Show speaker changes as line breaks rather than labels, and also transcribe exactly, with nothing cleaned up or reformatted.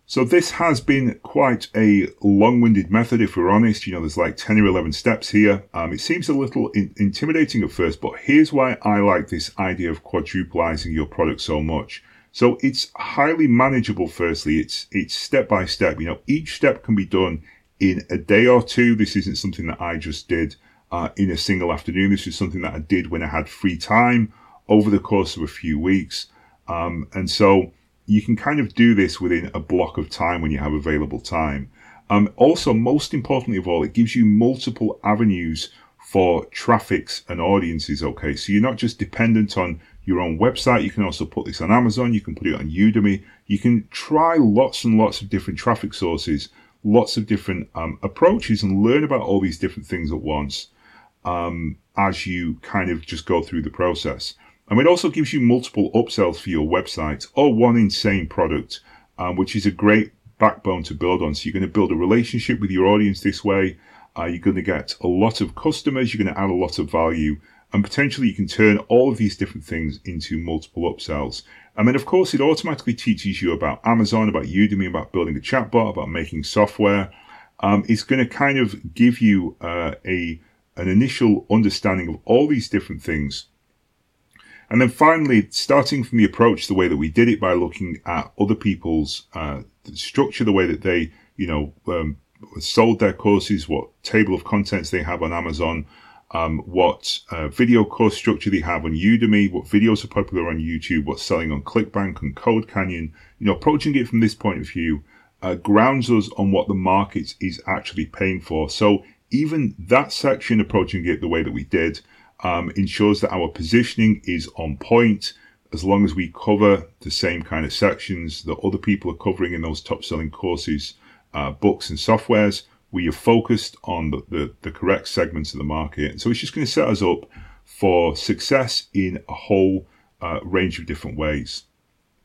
So this has been quite a long-winded method, if we're honest. You know, there's like ten or eleven steps here. Um, it seems a little in- intimidating at first, but here's why I like this idea of quadrupleizing your product so much. So it's highly manageable. Firstly, it's it's step by step. You know, each step can be done in a day or two. This isn't something that I just did uh, in a single afternoon. This is something that I did when I had free time over the course of a few weeks. Um, and so you can kind of do this within a block of time when you have available time. Um, also, most importantly of all, it gives you multiple avenues for traffics and audiences, okay? So you're not just dependent on your own website. You can also put this on Amazon. You can put it on Udemy. You can try lots and lots of different traffic sources, lots of different um, approaches, and learn about all these different things at once um, as you kind of just go through the process. And it also gives you multiple upsells for your website or one insane product, um, which is a great backbone to build on. So you're going to build a relationship with your audience this way. Uh, you're going to get a lot of customers. You're going to add a lot of value. And potentially you can turn all of these different things into multiple upsells. And then, of course, it automatically teaches you about Amazon, about Udemy, about building a chatbot, about making software. Um, it's going to kind of give you uh, a an initial understanding of all these different things. And then finally, starting from the approach, the way that we did it by looking at other people's uh, structure, the way that they, you know, um, sold their courses, what table of contents they have on Amazon, um, what uh, video course structure they have on Udemy, what videos are popular on YouTube, what's selling on ClickBank and CodeCanyon. You know, approaching it from this point of view uh, grounds us on what the market is actually paying for. So even that section, approaching it the way that we did, Um, ensures that our positioning is on point as long as we cover the same kind of sections that other people are covering in those top selling courses, uh, books and softwares. We are focused on the, the, the correct segments of the market. So it's just going to set us up for success in a whole uh, range of different ways.